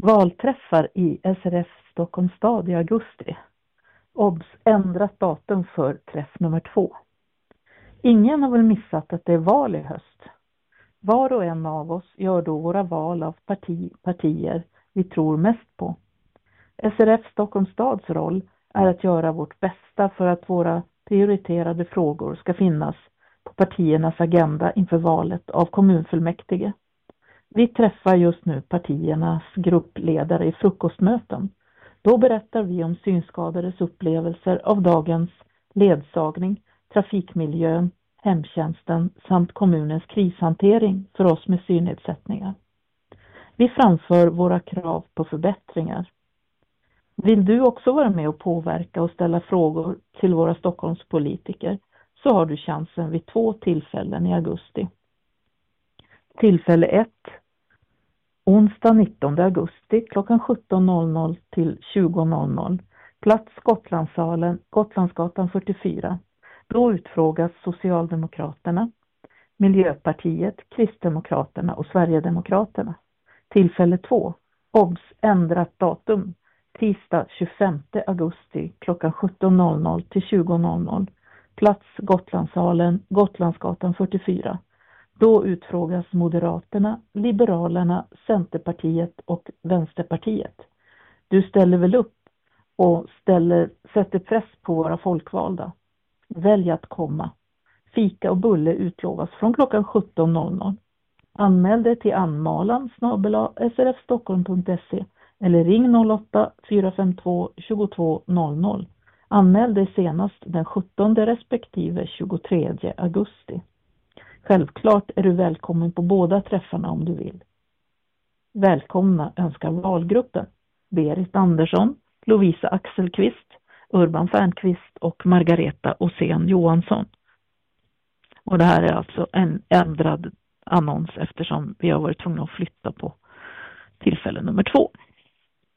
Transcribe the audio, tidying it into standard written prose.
Valträffar i SRF Stockholms stad i augusti. Obs! Ändrat datum för träff nummer 2. Ingen har väl missat att det är val i höst. Var och en av oss gör då våra val av partier vi tror mest på. SRF Stockholms stads roll är att göra vårt bästa för att våra prioriterade frågor ska finnas på partiernas agenda inför valet av kommunfullmäktige. Vi träffar just nu partiernas gruppledare i frukostmöten. Då berättar vi om synskadades upplevelser av dagens ledsagning, trafikmiljön, hemtjänsten samt kommunens krishantering för oss med synnedsättningar. Vi framför våra krav på förbättringar. Vill du också vara med och påverka och ställa frågor till våra Stockholmspolitiker så har du chansen vid 2 tillfällen i augusti. Tillfälle 1. Onsdag 19 augusti klockan 17.00 till 20.00. Plats Gotlandssalen, Gotlandsgatan 44. Då utfrågas Socialdemokraterna, Miljöpartiet, Kristdemokraterna och Sverigedemokraterna. Tillfälle 2. Obs! Ändrat datum. Tisdag 25 augusti klockan 17.00 till 20.00. Plats Gotlandssalen, Gotlandsgatan 44. Då utfrågas Moderaterna, Liberalerna, Centerpartiet och Vänsterpartiet. Du ställer väl upp och sätter press på våra folkvalda. Välj att komma. Fika och bulle utlovas från klockan 17.00. Anmäl dig till anmalan@srfstockholm.se eller ring 08 452 2200. Anmäl dig senast den 17 respektive 23 augusti. Självklart är du välkommen på båda träffarna om du vill. Välkomna önskar valgruppen Berit Andersson, Lovisa Axelqvist, Urban Fernqvist och Margareta Åsén Johansson. Och det här är alltså en ändrad annons eftersom vi har varit tvungna att flytta på tillfälle nummer 2.